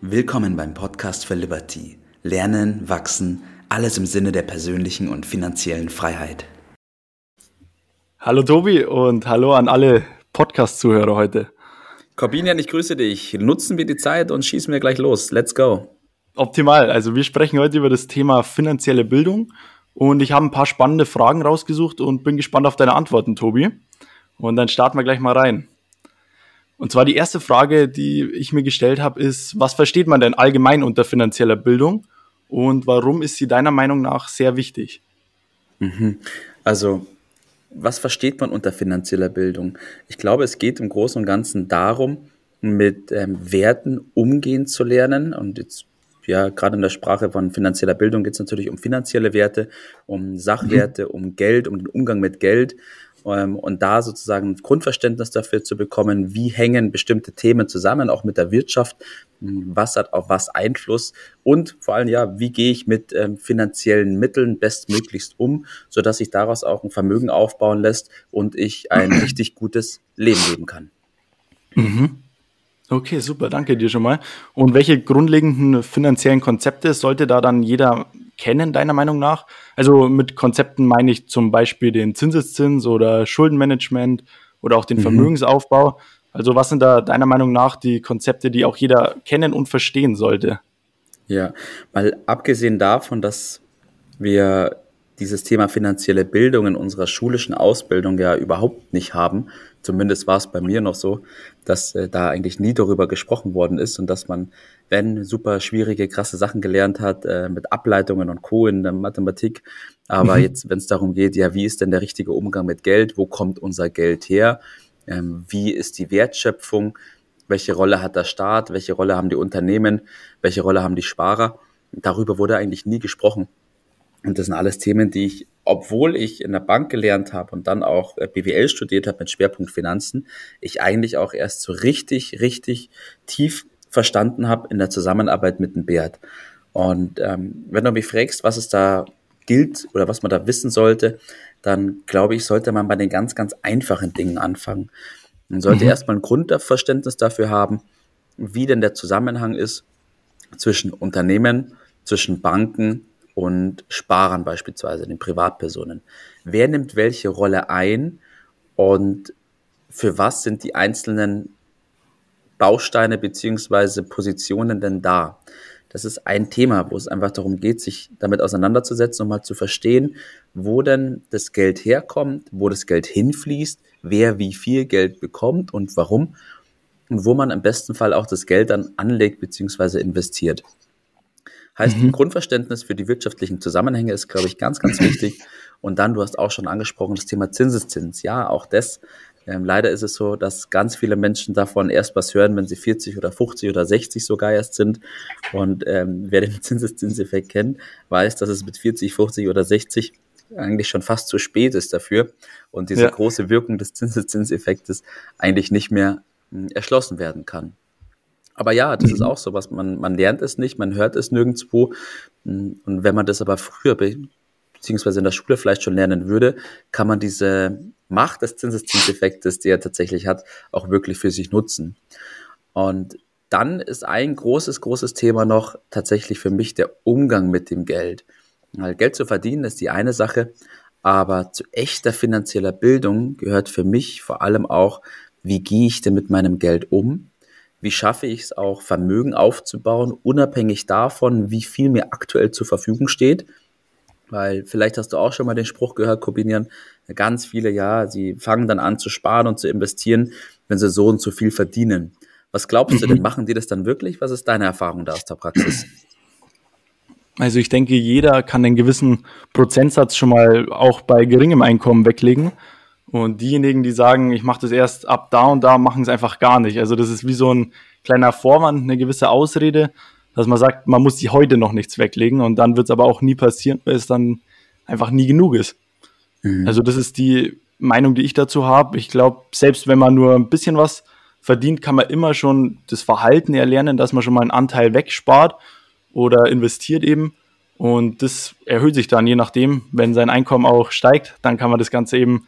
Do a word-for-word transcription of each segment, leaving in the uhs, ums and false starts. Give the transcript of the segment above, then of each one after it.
Willkommen beim Podcast für Liberty. Lernen, wachsen, alles im Sinne der persönlichen und finanziellen Freiheit. Hallo Tobi und hallo an alle Podcast-Zuhörer heute. Corbinian, ich grüße dich. Nutzen wir die Zeit und schießen wir gleich los. Let's go. Optimal. Also wir sprechen heute über das Thema finanzielle Bildung und ich habe ein paar spannende Fragen rausgesucht und bin gespannt auf deine Antworten, Tobi. Und dann starten wir gleich mal rein. Und zwar die erste Frage, die ich mir gestellt habe, ist, was versteht man denn allgemein unter finanzieller Bildung und warum ist sie deiner Meinung nach sehr wichtig? Mhm. Also, was versteht man unter finanzieller Bildung? Ich glaube, es geht im Großen und Ganzen darum, mit ähm, Werten umgehen zu lernen. Und jetzt, ja, gerade in der Sprache von finanzieller Bildung geht es natürlich um finanzielle Werte, um Sachwerte, mhm. um Geld, um den Umgang mit Geld. Und da sozusagen ein Grundverständnis dafür zu bekommen, wie hängen bestimmte Themen zusammen, auch mit der Wirtschaft, was hat auf was Einfluss und vor allem, ja, wie gehe ich mit ähm, finanziellen Mitteln bestmöglichst um, sodass sich daraus auch ein Vermögen aufbauen lässt und ich ein richtig gutes Leben leben kann. Mhm. Okay, super, danke dir schon mal. Und welche grundlegenden finanziellen Konzepte sollte da dann jeder kennen, deiner Meinung nach? Also mit Konzepten meine ich zum Beispiel den Zinseszins oder Schuldenmanagement oder auch den mhm. Vermögensaufbau. Also was sind da deiner Meinung nach die Konzepte, die auch jeder kennen und verstehen sollte? Ja, weil abgesehen davon, dass wir dieses Thema finanzielle Bildung in unserer schulischen Ausbildung ja überhaupt nicht haben. Zumindest war es bei mir noch so, dass äh, da eigentlich nie darüber gesprochen worden ist und dass man, wenn super schwierige, krasse Sachen gelernt hat, äh, mit Ableitungen und Co. in der Mathematik, aber mhm. jetzt, wenn es darum geht, ja, wie ist denn der richtige Umgang mit Geld, wo kommt unser Geld her, ähm, wie ist die Wertschöpfung, welche Rolle hat der Staat, welche Rolle haben die Unternehmen, welche Rolle haben die Sparer, darüber wurde eigentlich nie gesprochen. Und das sind alles Themen, die ich, obwohl ich in der Bank gelernt habe und dann auch B W L studiert habe mit Schwerpunkt Finanzen, ich eigentlich auch erst so richtig, richtig tief verstanden habe in der Zusammenarbeit mit dem Beat. Und ähm, wenn du mich fragst, was es da gilt oder was man da wissen sollte, dann glaube ich, sollte man bei den ganz, ganz einfachen Dingen anfangen. Man sollte mhm. erstmal ein Grundverständnis dafür haben, wie denn der Zusammenhang ist zwischen Unternehmen, zwischen Banken und Sparern beispielsweise, den Privatpersonen. Wer nimmt welche Rolle ein und für was sind die einzelnen Bausteine beziehungsweise Positionen denn da? Das ist ein Thema, wo es einfach darum geht, sich damit auseinanderzusetzen und mal zu verstehen, wo denn das Geld herkommt, wo das Geld hinfließt, wer wie viel Geld bekommt und warum und wo man im besten Fall auch das Geld dann anlegt beziehungsweise investiert. Heißt, mhm. Grundverständnis für die wirtschaftlichen Zusammenhänge ist, glaube ich, ganz, ganz wichtig. Und dann, du hast auch schon angesprochen, das Thema Zinseszins. Ja, auch das. Ähm, leider ist es so, dass ganz viele Menschen davon erst was hören, wenn sie vierzig oder fünfzig oder sechzig sogar erst sind. Und ähm, wer den Zinseszinseffekt kennt, weiß, dass es mit vierzig, fünfzig oder sechzig eigentlich schon fast zu spät ist dafür. Und diese ja. große Wirkung des Zinseszinseffektes eigentlich nicht mehr mh, erschlossen werden kann. Aber ja, das mhm. ist auch so was, man, man lernt es nicht, man hört es nirgendwo. Und wenn man das aber früher, beziehungsweise in der Schule vielleicht schon lernen würde, kann man diese Macht des Zinseszinseffektes, die er tatsächlich hat, auch wirklich für sich nutzen. Und dann ist ein großes, großes Thema noch tatsächlich für mich der Umgang mit dem Geld. Weil Geld zu verdienen ist die eine Sache, aber zu echter finanzieller Bildung gehört für mich vor allem auch, wie gehe ich denn mit meinem Geld um? Wie schaffe ich es auch, Vermögen aufzubauen, unabhängig davon, wie viel mir aktuell zur Verfügung steht? Weil vielleicht hast du auch schon mal den Spruch gehört, Corbinian, ganz viele, ja, sie fangen dann an zu sparen und zu investieren, wenn sie so und so viel verdienen. Was glaubst mhm. du denn, machen die das dann wirklich? Was ist deine Erfahrung da aus der Praxis? Also ich denke, jeder kann einen gewissen Prozentsatz schon mal auch bei geringem Einkommen weglegen. Und diejenigen, die sagen, ich mache das erst ab da und da, machen es einfach gar nicht. Also das ist wie so ein kleiner Vorwand, eine gewisse Ausrede, dass man sagt, man muss sich heute noch nichts weglegen und dann wird es aber auch nie passieren, weil es dann einfach nie genug ist. Mhm. Also das ist die Meinung, die ich dazu habe. Ich glaube, selbst wenn man nur ein bisschen was verdient, kann man immer schon das Verhalten erlernen, dass man schon mal einen Anteil wegspart oder investiert eben. Und das erhöht sich dann, je nachdem, wenn sein Einkommen auch steigt, dann kann man das Ganze eben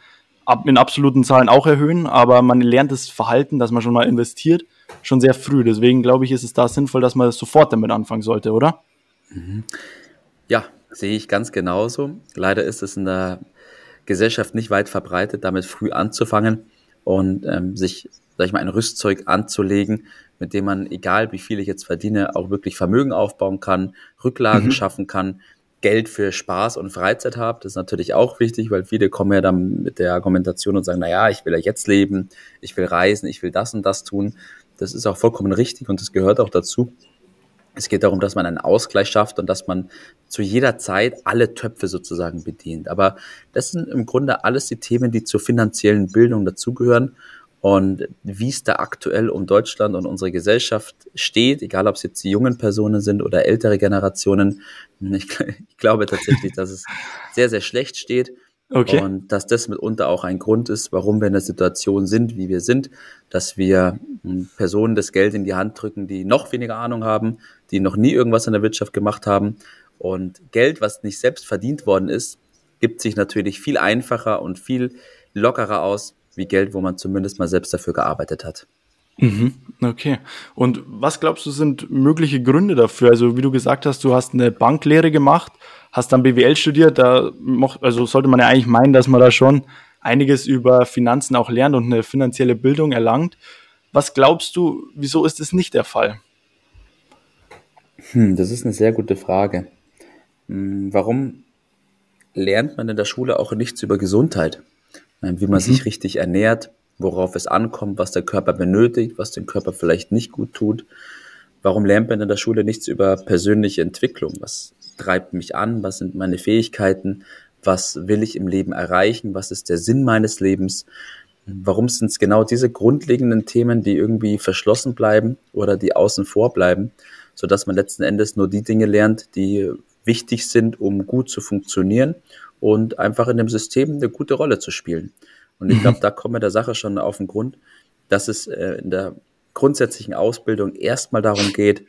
ab, in absoluten Zahlen auch erhöhen, aber man lernt das Verhalten, dass man schon mal investiert, schon sehr früh. Deswegen glaube ich, ist es da sinnvoll, dass man sofort damit anfangen sollte, oder? Ja, sehe ich ganz genauso. Leider ist es in der Gesellschaft nicht weit verbreitet, damit früh anzufangen und ähm, sich, sag ich mal, ein Rüstzeug anzulegen, mit dem man, egal wie viel ich jetzt verdiene, auch wirklich Vermögen aufbauen kann, Rücklagen Mhm. schaffen kann, Geld für Spaß und Freizeit habe. Das ist natürlich auch wichtig, weil viele kommen ja dann mit der Argumentation und sagen, na ja, ich will ja jetzt leben, ich will reisen, ich will das und das tun. Das ist auch vollkommen richtig und das gehört auch dazu. Es geht darum, dass man einen Ausgleich schafft und dass man zu jeder Zeit alle Töpfe sozusagen bedient. Aber das sind im Grunde alles die Themen, die zur finanziellen Bildung dazugehören. Und wie es da aktuell um Deutschland und unsere Gesellschaft steht, egal ob es jetzt die jungen Personen sind oder ältere Generationen, ich, ich glaube tatsächlich, dass es sehr, sehr schlecht steht. Okay. Und dass das mitunter auch ein Grund ist, warum wir in der Situation sind, wie wir sind, dass wir hm, Personen das Geld in die Hand drücken, die noch weniger Ahnung haben, die noch nie irgendwas in der Wirtschaft gemacht haben. Und Geld, was nicht selbst verdient worden ist, gibt sich natürlich viel einfacher und viel lockerer aus, wie Geld, wo man zumindest mal selbst dafür gearbeitet hat. Mhm, okay. Und was glaubst du, sind mögliche Gründe dafür? Also wie du gesagt hast, du hast eine Banklehre gemacht, hast dann B W L studiert, da moch, also sollte man ja eigentlich meinen, dass man da schon einiges über Finanzen auch lernt und eine finanzielle Bildung erlangt. Was glaubst du, wieso ist es nicht der Fall? Hm, das ist eine sehr gute Frage. Hm, warum lernt man in der Schule auch nichts über Gesundheit? Ähm, Wie man sich Mhm. richtig ernährt, worauf es ankommt, was der Körper benötigt, was dem Körper vielleicht nicht gut tut. Warum lernt man in der Schule nichts über persönliche Entwicklung? Was treibt mich an? Was sind meine Fähigkeiten? Was will ich im Leben erreichen? Was ist der Sinn meines Lebens? Warum sind es genau diese grundlegenden Themen, die irgendwie verschlossen bleiben oder die außen vor bleiben, sodass man letzten Endes nur die Dinge lernt, die wichtig sind, um gut zu funktionieren und einfach in dem System eine gute Rolle zu spielen. Und ich glaube, Mhm. da kommen wir der Sache schon auf den Grund, dass es äh, in der grundsätzlichen Ausbildung erstmal darum geht,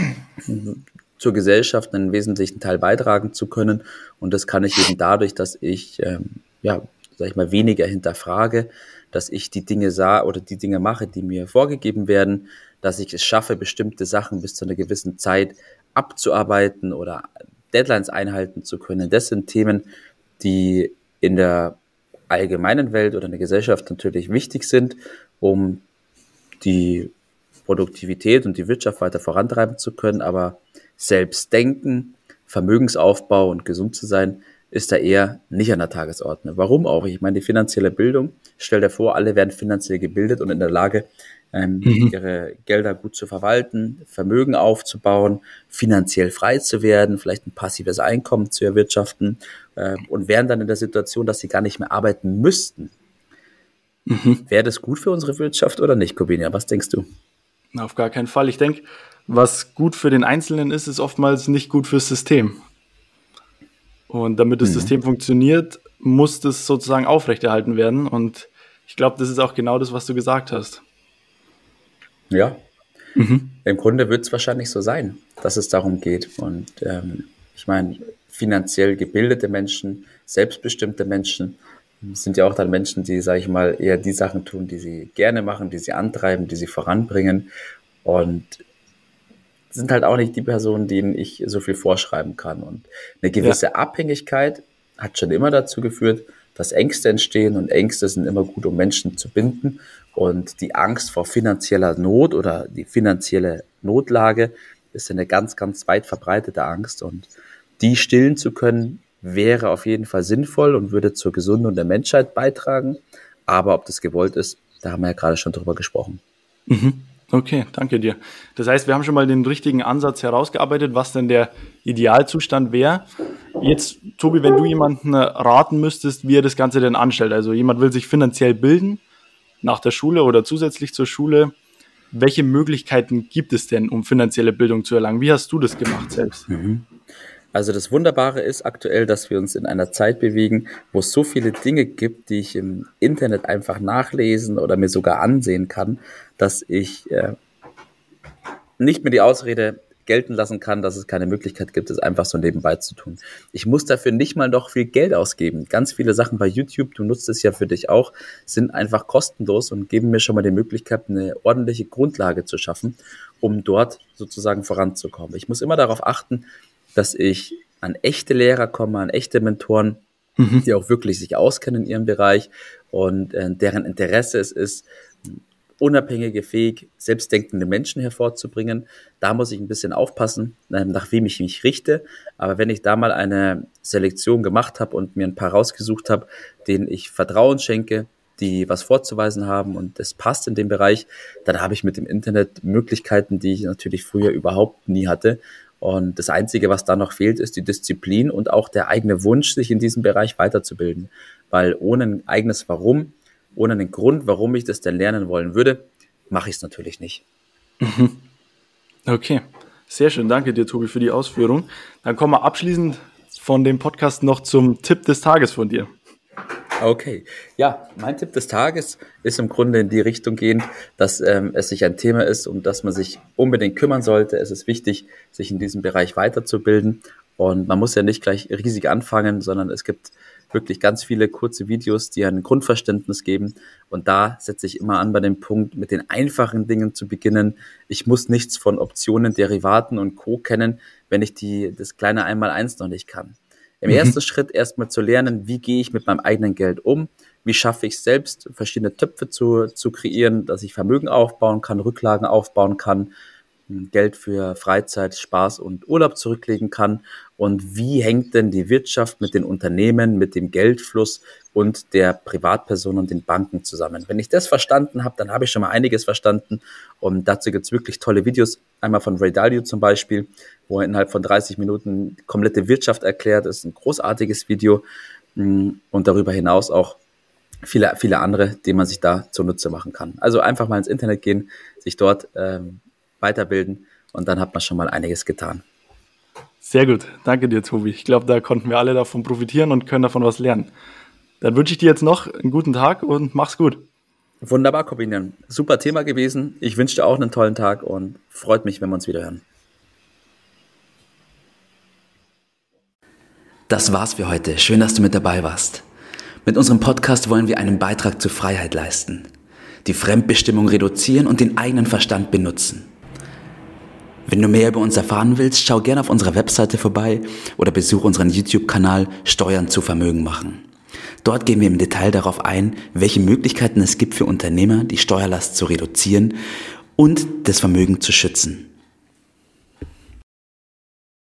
zur Gesellschaft einen wesentlichen Teil beitragen zu können. Und das kann ich eben dadurch, dass ich, ähm, ja, sag ich mal, weniger hinterfrage, dass ich die Dinge sah oder die Dinge mache, die mir vorgegeben werden, dass ich es schaffe, bestimmte Sachen bis zu einer gewissen Zeit abzuarbeiten oder Deadlines einhalten zu können. Das sind Themen, die in der allgemeinen Welt oder in der Gesellschaft natürlich wichtig sind, um die Produktivität und die Wirtschaft weiter vorantreiben zu können, aber selbst denken, Vermögensaufbau und gesund zu sein, ist da eher nicht an der Tagesordnung. Warum auch? Ich meine, die finanzielle Bildung, stell dir vor, alle werden finanziell gebildet und in der Lage, ähm, Mhm. ihre Gelder gut zu verwalten, Vermögen aufzubauen, finanziell frei zu werden, vielleicht ein passives Einkommen zu erwirtschaften äh, und wären dann in der Situation, dass sie gar nicht mehr arbeiten müssten. Mhm. Wäre das gut für unsere Wirtschaft oder nicht, Corbina? Was denkst du? Auf gar keinen Fall. Ich denke, was gut für den Einzelnen ist, ist oftmals nicht gut fürs System. Und damit das Mhm. System funktioniert, muss das sozusagen aufrechterhalten werden. Und ich glaube, das ist auch genau das, was du gesagt hast. Ja, Mhm. im Grunde wird es wahrscheinlich so sein, dass es darum geht. Und ähm, ich meine, finanziell gebildete Menschen, selbstbestimmte Menschen sind ja auch dann Menschen, die, sage ich mal, eher die Sachen tun, die sie gerne machen, die sie antreiben, die sie voranbringen. Und sind halt auch nicht die Personen, denen ich so viel vorschreiben kann. Und eine Ja. gewisse Abhängigkeit hat schon immer dazu geführt, dass Ängste entstehen und Ängste sind immer gut, um Menschen zu binden. Und die Angst vor finanzieller Not oder die finanzielle Notlage ist eine ganz, ganz weit verbreitete Angst. Und die stillen zu können, wäre auf jeden Fall sinnvoll und würde zur Gesundung der Menschheit beitragen. Aber ob das gewollt ist, da haben wir ja gerade schon drüber gesprochen. Mhm. Okay, danke dir. Das heißt, wir haben schon mal den richtigen Ansatz herausgearbeitet, was denn der Idealzustand wäre. Jetzt, Tobi, wenn du jemanden raten müsstest, wie er das Ganze denn anstellt, also jemand will sich finanziell bilden, nach der Schule oder zusätzlich zur Schule, welche Möglichkeiten gibt es denn, um finanzielle Bildung zu erlangen? Wie hast du das gemacht selbst? Also das Wunderbare ist aktuell, dass wir uns in einer Zeit bewegen, wo es so viele Dinge gibt, die ich im Internet einfach nachlesen oder mir sogar ansehen kann, dass ich äh, nicht mehr die Ausrede gelten lassen kann, dass es keine Möglichkeit gibt, es einfach so nebenbei zu tun. Ich muss dafür nicht mal noch viel Geld ausgeben. Ganz viele Sachen bei YouTube, du nutzt es ja für dich auch, sind einfach kostenlos und geben mir schon mal die Möglichkeit, eine ordentliche Grundlage zu schaffen, um dort sozusagen voranzukommen. Ich muss immer darauf achten, dass ich an echte Lehrer komme, an echte Mentoren, mhm. die auch wirklich sich auskennen in ihrem Bereich und äh, deren Interesse es ist, unabhängige, fähig, selbstdenkende Menschen hervorzubringen. Da muss ich ein bisschen aufpassen, nach wem ich mich richte. Aber wenn ich da mal eine Selektion gemacht habe und mir ein paar rausgesucht habe, denen ich Vertrauen schenke, die was vorzuweisen haben und das passt in dem Bereich, dann habe ich mit dem Internet Möglichkeiten, die ich natürlich früher überhaupt nie hatte. Und das Einzige, was da noch fehlt, ist die Disziplin und auch der eigene Wunsch, sich in diesem Bereich weiterzubilden. Weil ohne ein eigenes Warum, ohne einen Grund, warum ich das denn lernen wollen würde, mache ich es natürlich nicht. Okay, sehr schön. Danke dir, Tobi, für die Ausführung. Dann kommen wir abschließend von dem Podcast noch zum Tipp des Tages von dir. Okay, ja, mein Tipp des Tages ist im Grunde in die Richtung gehend, dass ähm, es sich ein Thema ist, um das man sich unbedingt kümmern sollte. Es ist wichtig, sich in diesem Bereich weiterzubilden und man muss ja nicht gleich riesig anfangen, sondern es gibt wirklich ganz viele kurze Videos, die ein Grundverständnis geben und da setze ich immer an bei dem Punkt, mit den einfachen Dingen zu beginnen. Ich muss nichts von Optionen, Derivaten und Co. kennen, wenn ich die das kleine Einmaleins noch nicht kann. Im mhm. ersten Schritt erstmal zu lernen, wie gehe ich mit meinem eigenen Geld um, wie schaffe ich es selbst, verschiedene Töpfe zu, zu kreieren, dass ich Vermögen aufbauen kann, Rücklagen aufbauen kann, Geld für Freizeit, Spaß und Urlaub zurücklegen kann und wie hängt denn die Wirtschaft mit den Unternehmen, mit dem Geldfluss und der Privatperson und den Banken zusammen. Wenn ich das verstanden habe, dann habe ich schon mal einiges verstanden und dazu gibt es wirklich tolle Videos, einmal von Ray Dalio zum Beispiel, wo er innerhalb von dreißig Minuten die komplette Wirtschaft erklärt, das ist ein großartiges Video und darüber hinaus auch viele, viele andere, die man sich da zunutze machen kann. Also einfach mal ins Internet gehen, sich dort ähm, weiterbilden und dann hat man schon mal einiges getan. Sehr gut, danke dir, Tobi. Ich glaube, da konnten wir alle davon profitieren und können davon was lernen. Dann wünsche ich dir jetzt noch einen guten Tag und mach's gut. Wunderbar, Corbinian. Super Thema gewesen. Ich wünsche dir auch einen tollen Tag und freut mich, wenn wir uns wieder hören. Das war's für heute. Schön, dass du mit dabei warst. Mit unserem Podcast wollen wir einen Beitrag zur Freiheit leisten, die Fremdbestimmung reduzieren und den eigenen Verstand benutzen. Wenn du mehr über uns erfahren willst, schau gerne auf unserer Webseite vorbei oder besuche unseren YouTube-Kanal Steuern zu Vermögen machen. Dort gehen wir im Detail darauf ein, welche Möglichkeiten es gibt für Unternehmer, die Steuerlast zu reduzieren und das Vermögen zu schützen.